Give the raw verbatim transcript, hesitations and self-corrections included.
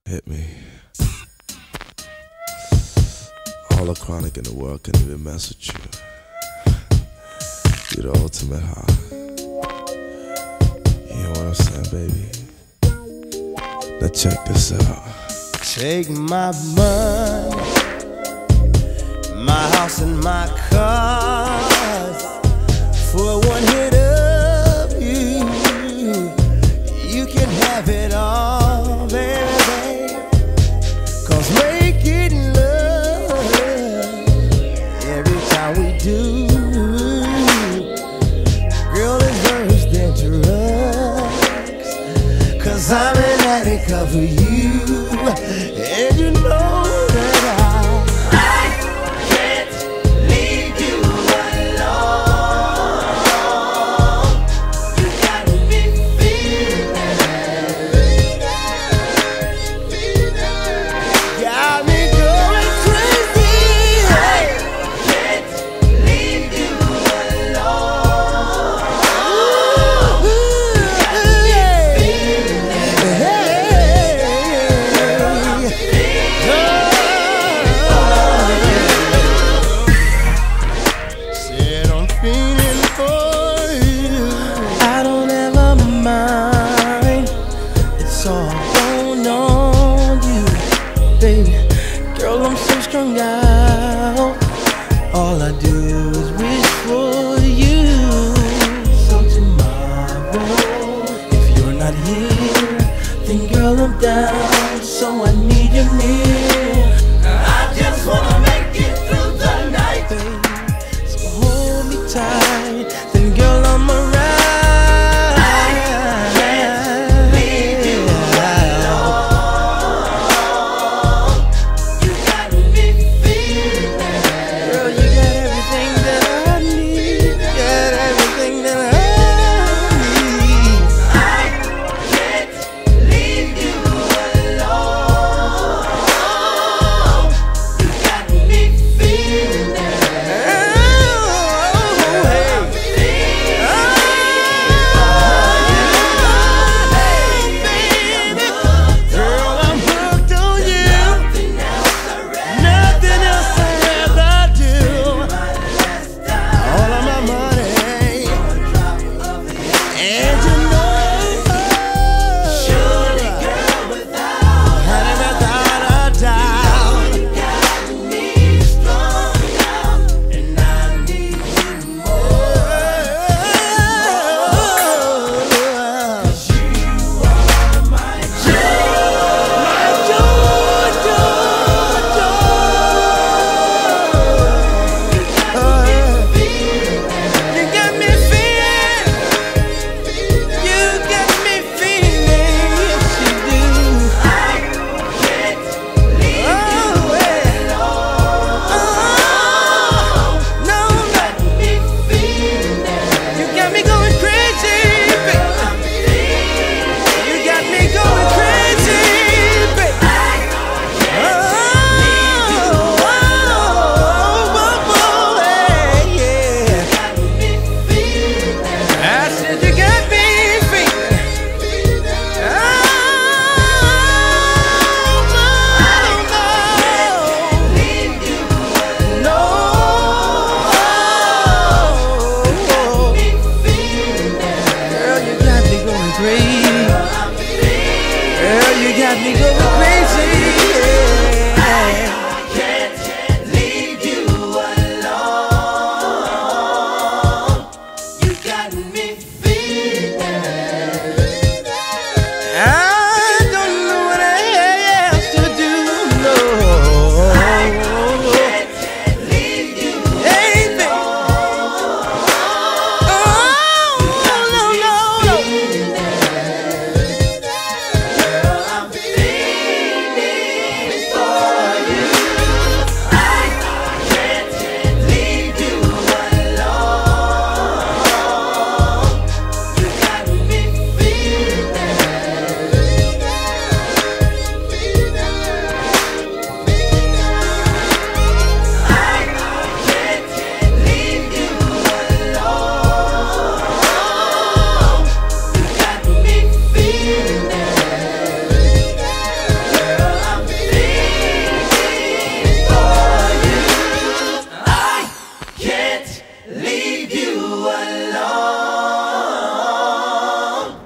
Hit me. All the chronic in the world can even mess with you. You're the ultimate high. You know what I'm saying, baby? Now check this out. Take my money, my house and my cars. For one hit of you, you can have it all, baby. Cause making love every time we do, girl, is worse than drugs. Cause I'm an addict of you, and you know that I I can't leave you alone. You got me feeling, got me going crazy. I can't leave you alone. You got me Said I'm feeling for you. I don't ever mind. It's all going on you, baby. Girl, I'm so strung out. All I do is wish for you. So tomorrow, if you're not here, then girl, I'm down. So I need you near.